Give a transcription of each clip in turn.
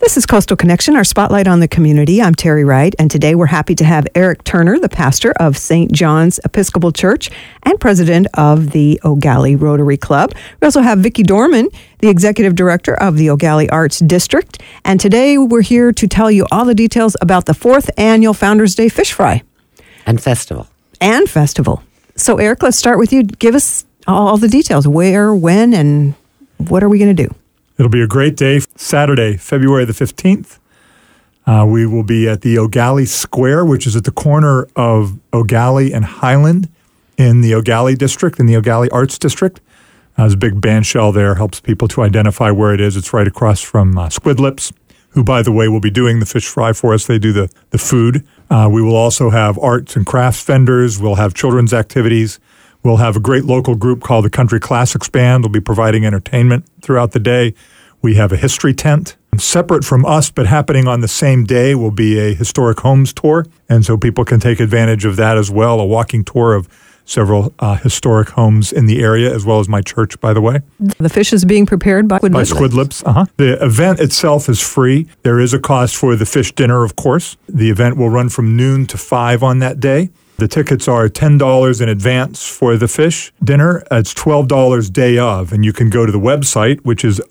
This is Coastal Connection, our spotlight on the community. I'm Terry Wright, and today we're happy to have Eric Turner, the pastor of St. John's Episcopal Church and president of the Eau Gallie Rotary Club. We also have Vicki Dorman, the executive director of the Eau Gallie Arts District. And today we're here to tell you all the details about the 4th annual Founders Day Fish Fry. And festival. So, Eric, let's start with you. Give us all the details. Where, when, and what are we going to do? It'll be a great day. Saturday, February the 15th. We will be at the Eau Gallie Square, which is at the corner of Eau Gallie and Highland in the Eau Gallie District, in the Eau Gallie Arts District. There's a big band shell there, helps people to identify where it is. It's right across from Squid Lips, who, by the way, will be doing the fish fry for us. They do the food. We will also have arts and crafts vendors. We'll have children's activities. We'll have a great local group called the Country Classics Band. They'll be providing entertainment throughout the day. We have a history tent. Separate from us, but happening on the same day, will be a historic homes tour. And so people can take advantage of that as well, a walking tour of several historic homes in the area, as well as my church, by the way. The fish is being prepared by Squid Lips. The event itself is free. There is a cost for the fish dinner, of course. The event will run from noon to 5 on that day. The tickets are $10 in advance for the fish dinner. It's $12 day of, and you can go to the website, which is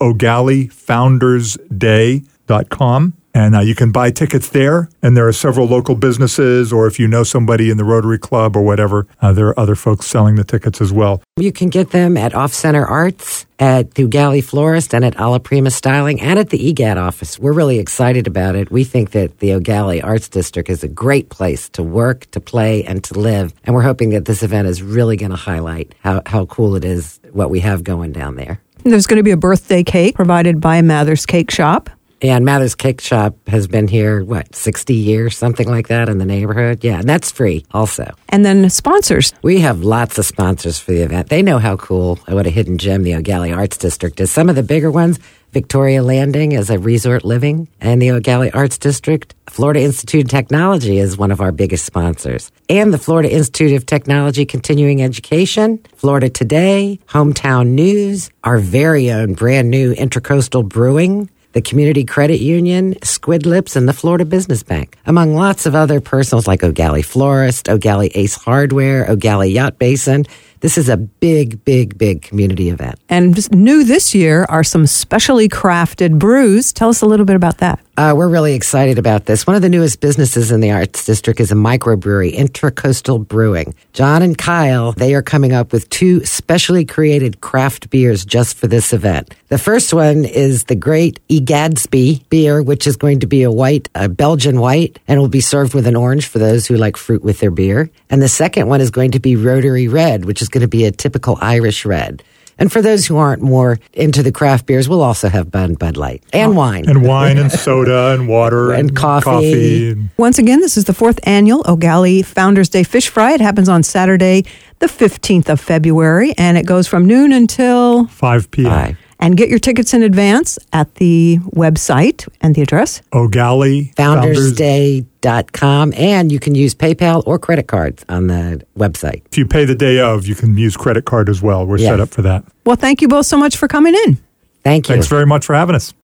OGallieFoundersDay.com, and you can buy tickets there. And there are several local businesses, or if you know somebody in the Rotary Club or whatever, there are other folks selling the tickets as well. You can get them at Off Center Arts, at the Eau Gallie Florist, and at Alla Prima Styling, and at the EGAD office. We're really excited about it. We think that the Eau Gallie Arts District is a great place to work, to play, and to live. And we're hoping that this event is really going to highlight how cool it is, what we have going down there. There's going to be a birthday cake provided by Mather's Cake Shop. And Mather's Cake Shop has been here, 60 years, something like that in the neighborhood? Yeah, and that's free also. And then sponsors. We have lots of sponsors for the event. They know how cool, what a hidden gem the Eau Gallie Arts District is. Some of the bigger ones, Victoria Landing is a resort living in the Eau Gallie Arts District. Florida Institute of Technology is one of our biggest sponsors. And the Florida Institute of Technology Continuing Education, Florida Today, Hometown News, our very own brand new Intracoastal Brewing, the Community Credit Union, Squid Lips, and the Florida Business Bank, among lots of other personals like Eau Gallie Florist, Eau Gallie Ace Hardware, Eau Gallie Yacht Basin. This is a big, big, big community event. And just new this year are some specially crafted brews. Tell us a little bit about that. We're really excited about this. One of the newest businesses in the Arts District is a microbrewery, Intracoastal Brewing. John and Kyle, they are coming up with 2 specially created craft beers just for this event. The first one is the great Gadsby beer, which is going to be a Belgian white, and will be served with an orange for those who like fruit with their beer. And the second one is going to be Rotary Red, which is going to be a typical Irish red. And for those who aren't more into the craft beers, we'll also have Bud Light and wine. And wine and soda and water and coffee. Once again, this is the 4th annual Eau Gallie Founders Day Fish Fry. It happens on Saturday, the 15th of February, and it goes from noon until 5 p.m. 5. And get your tickets in advance at the website and the address. Eau Gallie Foundersday.com, and you can use PayPal or credit cards on the website. If you pay the day of, you can use credit card as well. We're set up for that. Well, thank you both so much for coming in. Thank you. Thanks very much for having us.